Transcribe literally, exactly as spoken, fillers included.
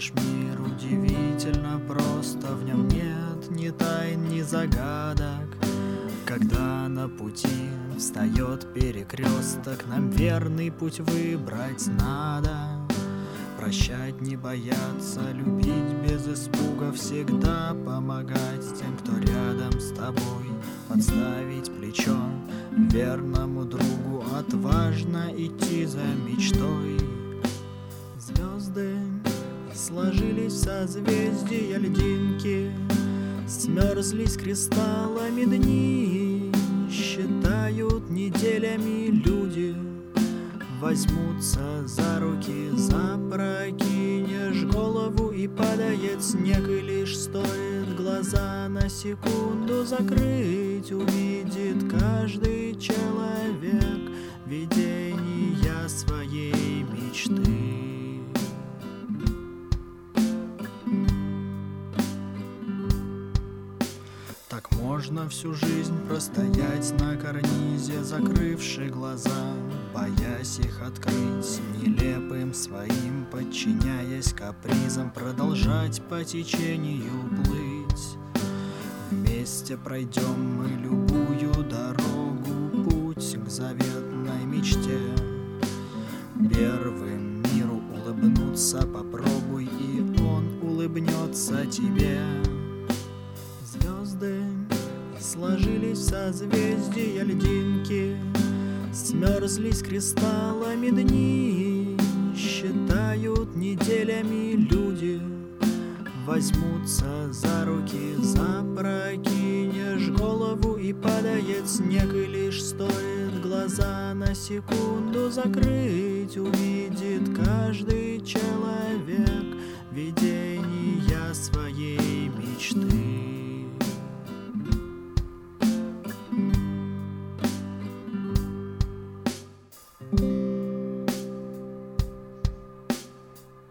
Наш мир удивительно просто, в нем нет ни тайн, ни загадок. Когда на пути встает перекресток, нам верный путь выбрать надо. Прощать не бояться, любить без испуга, всегда помогать тем, кто рядом с тобой. Подставить плечо верному другу, отважно идти за мечтой. Звезды сложились в созвездия льдинки, смерзлись кристаллами дни. Считают неделями люди, возьмутся за руки, запрокинешь голову, и падает снег, и лишь стоит глаза на секунду закрыть, увидит каждый человек видения своей мечты. Так можно всю жизнь простоять на карнизе, закрывши глаза, боясь их открыть, нелепым своим подчиняясь капризам, продолжать по течению плыть. Вместе пройдем мы любую дорогу, путь к заветной мечте. Первым миру улыбнуться попробуй, и он улыбнется тебе. Звезды сложились в созвездия льдинки, смерзлись кристаллами дни. Считают неделями люди, возьмутся за руки, запрокинешь голову, и падает снег, и лишь стоит глаза на секунду закрыть, увидеть